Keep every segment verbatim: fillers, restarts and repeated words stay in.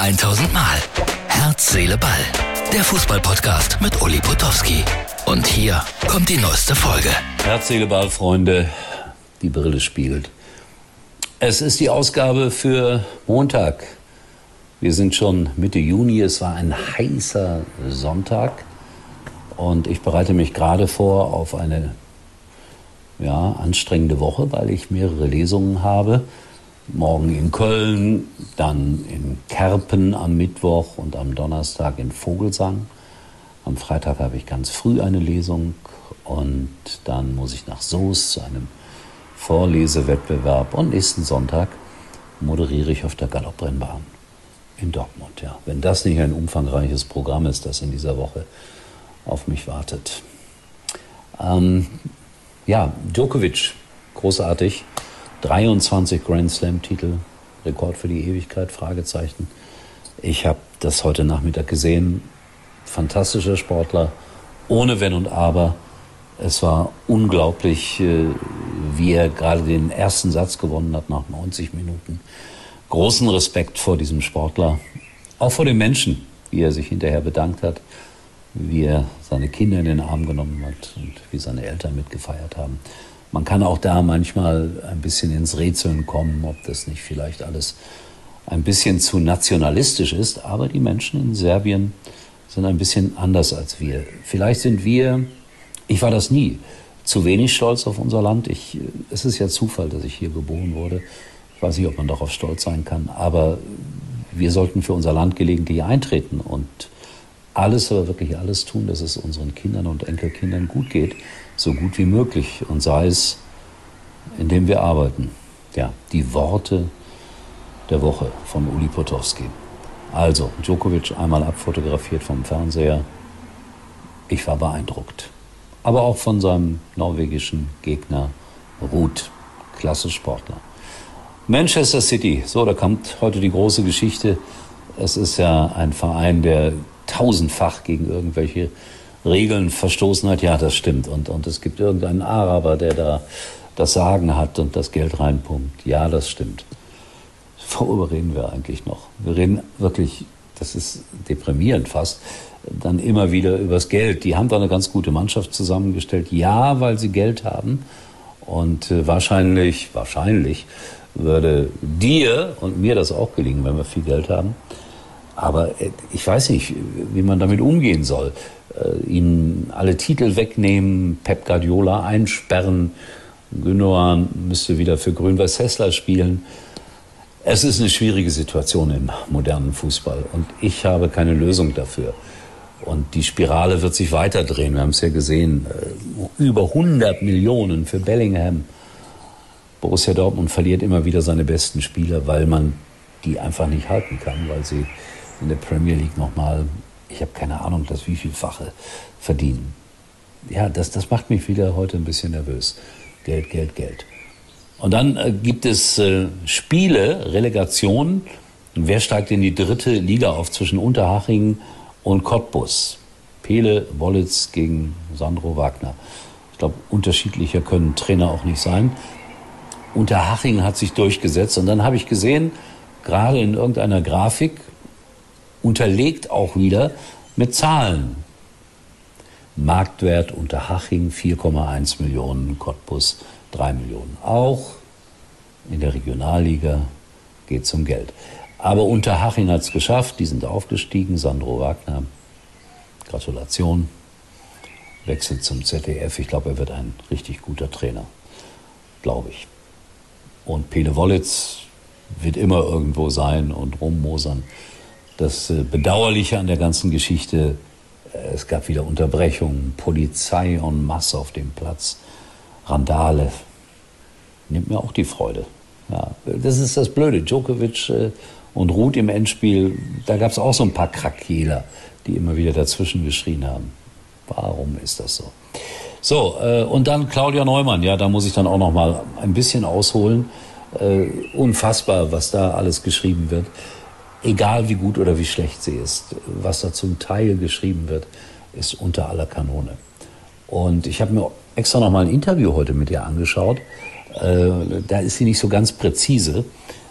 tausend Mal. Herz, Seele, Ball. Der Fußball-Podcast mit Uli Potowski. Und hier kommt die neueste Folge. Herz, Seele, Ball, Freunde. Die Brille spiegelt. Es ist die Ausgabe für Montag. Wir sind schon Mitte Juni. Es war ein heißer Sonntag. Und ich bereite mich gerade vor auf eine ja, anstrengende Woche, weil ich mehrere Lesungen habe. Morgen in Köln, dann in Kerpen am Mittwoch und am Donnerstag in Vogelsang. Am Freitag habe ich ganz früh eine Lesung und dann muss ich nach Soest zu einem Vorlesewettbewerb. Und nächsten Sonntag moderiere ich auf der Galopprennbahn in Dortmund. Ja. Wenn das nicht ein umfangreiches Programm ist, das in dieser Woche auf mich wartet. Ähm, ja, Djokovic, großartig. dreiundzwanzig Grand Slam-Titel, Rekord für die Ewigkeit, Fragezeichen. Ich habe das heute Nachmittag gesehen. Fantastischer Sportler, ohne Wenn und Aber. Es war unglaublich, wie er gerade den ersten Satz gewonnen hat nach neunzig Minuten. Großen Respekt vor diesem Sportler, auch vor den Menschen, wie er sich hinterher bedankt hat, wie er seine Kinder in den Arm genommen hat und wie seine Eltern mitgefeiert haben. Man kann auch da manchmal ein bisschen ins Rätseln kommen, ob das nicht vielleicht alles ein bisschen zu nationalistisch ist. Aber die Menschen in Serbien sind ein bisschen anders als wir. Vielleicht sind wir, ich war das nie, zu wenig stolz auf unser Land. Ich, es ist ja Zufall, dass ich hier geboren wurde. Ich weiß nicht, ob man darauf stolz sein kann. Aber wir sollten für unser Land gelegentlich eintreten und alles, aber wirklich alles tun, dass es unseren Kindern und Enkelkindern gut geht. So gut wie möglich. Und sei es, indem wir arbeiten. Ja, die Worte der Woche von Uli Potowski. Also, Djokovic einmal abfotografiert vom Fernseher. Ich war beeindruckt. Aber auch von seinem norwegischen Gegner Ruud. Klasse Sportler. Manchester City. So, da kommt heute die große Geschichte. Es ist ja ein Verein, der tausendfach gegen irgendwelche Regeln verstoßen hat. Ja, das stimmt. Und, und es gibt irgendeinen Araber, der da das Sagen hat und das Geld reinpumpt. Ja, das stimmt. Worüber reden wir eigentlich noch? Wir reden wirklich, das ist deprimierend fast, dann immer wieder übers Geld. Die haben da eine ganz gute Mannschaft zusammengestellt. Ja, weil sie Geld haben. Und äh, wahrscheinlich, wahrscheinlich würde dir und mir das auch gelingen, wenn wir viel Geld haben. Aber ich weiß nicht, wie man damit umgehen soll. Äh, ihnen alle Titel wegnehmen, Pep Guardiola einsperren, Gündogan müsste wieder für Grün-Weiß Hessler spielen. Es ist eine schwierige Situation im modernen Fußball und ich habe keine Lösung dafür. Und die Spirale wird sich weiterdrehen. Wir haben es ja gesehen, äh, über hundert Millionen für Bellingham. Borussia Dortmund verliert immer wieder seine besten Spieler, weil man die einfach nicht halten kann, weil sie in der Premier League nochmal, ich habe keine Ahnung, das wievielfache verdienen. Ja, das, das macht mich wieder heute ein bisschen nervös. Geld, Geld, Geld. Und dann äh, gibt es äh, Spiele, Relegationen. Wer steigt in die dritte Liga auf zwischen Unterhaching und Cottbus? Pele Wollitz gegen Sandro Wagner. Ich glaube, unterschiedlicher können Trainer auch nicht sein. Unterhaching hat sich durchgesetzt und dann habe ich gesehen, gerade in irgendeiner Grafik, unterlegt auch wieder mit Zahlen. Marktwert Unterhaching vier Komma eins Millionen, Cottbus drei Millionen. Auch in der Regionalliga geht es um Geld. Aber Unterhaching hat es geschafft, die sind aufgestiegen. Sandro Wagner, Gratulation, wechselt zum Z D F. Ich glaube, er wird ein richtig guter Trainer, glaube ich. Und Pele Wollitz wird immer irgendwo sein und rummosern. Das Bedauerliche an der ganzen Geschichte, es gab wieder Unterbrechungen, Polizei en masse auf dem Platz, Randale, nimmt mir auch die Freude. Ja, das ist das Blöde, Djokovic und Ruud im Endspiel, da gab es auch so ein paar Krakeler, die immer wieder dazwischen geschrien haben. Warum ist das so? So, äh, und dann Claudia Neumann, ja, da muss ich dann auch noch mal ein bisschen ausholen. Äh, unfassbar, was da alles geschrieben wird. Egal wie gut oder wie schlecht sie ist, was da zum Teil geschrieben wird, ist unter aller Kanone. Und ich habe mir extra noch mal ein Interview heute mit ihr angeschaut. Äh, da ist sie nicht so ganz präzise,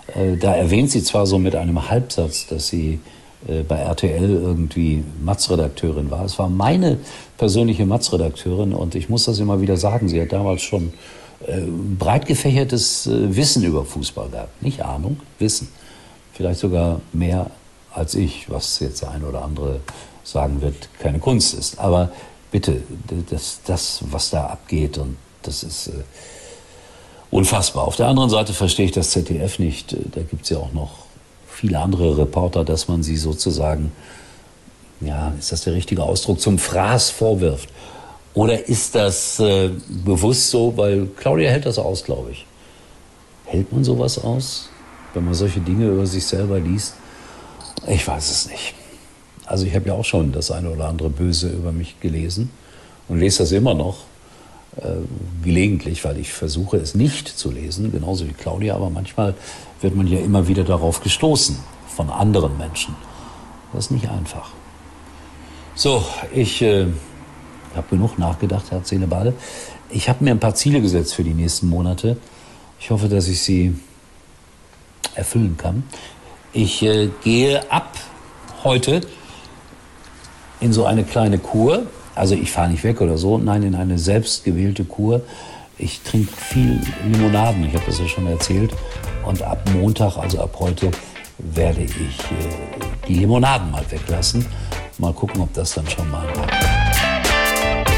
Äh, da erwähnt sie zwar so mit einem Halbsatz, dass sie äh, bei R T L irgendwie Matz-Redakteurin war. Es war meine persönliche Matz-Redakteurin und ich muss das immer wieder sagen, sie hat damals schon äh, breit gefächertes äh, Wissen über Fußball gehabt. Nicht Ahnung, Wissen. Vielleicht sogar mehr als ich, was jetzt der eine oder andere sagen wird, keine Kunst ist. Aber bitte, das, das was da abgeht, und das ist äh, unfassbar. Auf der anderen Seite verstehe ich das Z D F nicht. Da gibt es ja auch noch viele andere Reporter, dass man sie sozusagen, ja, ist das der richtige Ausdruck, zum Fraß vorwirft. Oder ist das äh, bewusst so, weil Claudia hält das aus, glaube ich. Hält man sowas aus, wenn man solche Dinge über sich selber liest? Ich weiß es nicht. Also ich habe ja auch schon das eine oder andere Böse über mich gelesen und lese das immer noch, äh, gelegentlich, weil ich versuche es nicht zu lesen, genauso wie Claudia, aber manchmal wird man ja immer wieder darauf gestoßen von anderen Menschen. Das ist nicht einfach. So, ich äh, habe genug nachgedacht, Herz, Seele, Ball. Ich habe mir ein paar Ziele gesetzt für die nächsten Monate. Ich hoffe, dass ich sie erfüllen kann. Ich äh, gehe ab heute in so eine kleine Kur. Also ich fahre nicht weg oder so, nein, in eine selbstgewählte Kur. Ich trinke viel Limonaden, ich habe das ja schon erzählt. Und ab Montag, also ab heute, werde ich äh, die Limonaden mal weglassen. Mal gucken, ob das dann schon mal war.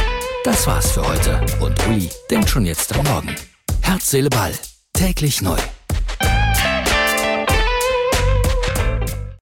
Das war's für heute. Und Uli denkt schon jetzt am Morgen. Herz, Seele, Ball. Täglich neu.